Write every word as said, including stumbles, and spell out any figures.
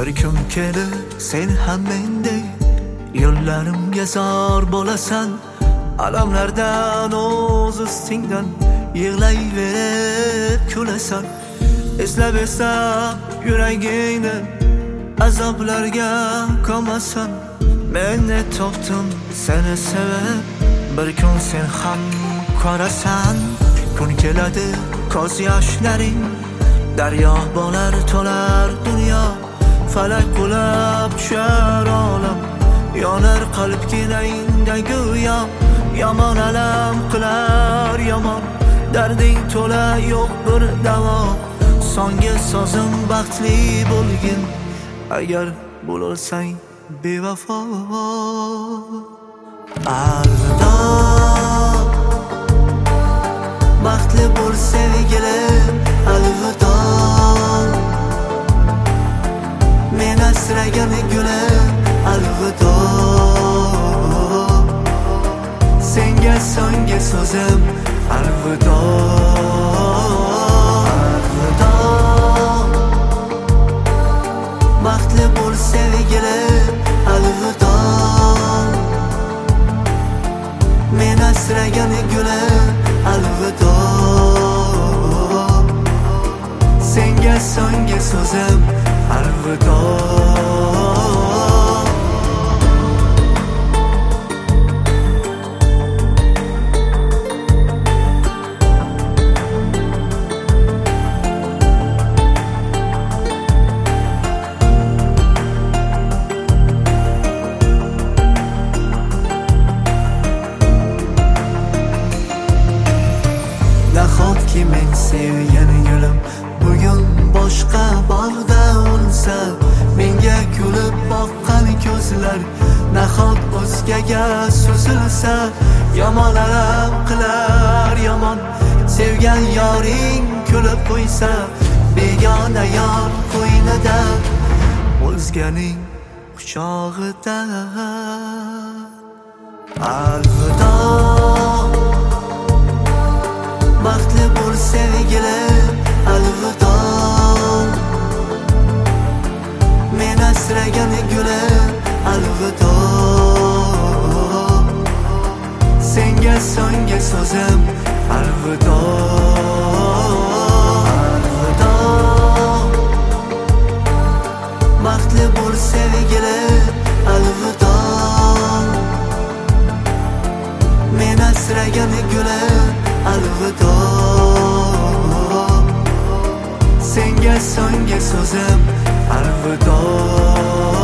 Bir kun kelib sen ham mendek yo'llarimga zor bo'lasan. Alamlardan o'z ustingdan yig'layverib kulasan. Eslab eslab yuragingni azoblarga ko'masan. Men ne topdim seni sevib, bir kun sen ham ko'rasan. Kun keladi ko'z yoshlaring, daryo bo'lar to'lar dunyo. Falak qulab tushar olam, yonar qalb kenayingda go'yo. Yomon alam qilar yomon, darding to'la yo'q bir davo. Songa sozim baxtli bo'lgin, agar bo'lolsang bevafo. Alvido, baxtli bo'l sevgilim, alvido. Men asragan gulim, alvido. Senga so'nggi so'zim, alvido. Alvido, baxtli bo'l sevgilim, alvido. Men asragan gulim, alvido. Senga so'nggi so'zim, alvido. Nahotki men sevgan gulim bugun boshqa bog'da o'lsa, menga kulib boqqan ko'zlar nahot o'zgaga so'zilsa. Yomon alam qilar yomon, sevgan yoring kulib qo'ysa. Begona yor qo'ynida, o'zganing quchog'ida. Alvido, baxtli bo'l sevgilim, alvido. Men asragan gulim, alvido. Senga so'nggi so'zim, alvido. Alvido, baxtli bo'l sevgilim, alvido. Men asragan gulim, alvido. Senga so'nggi so'zim, alvido.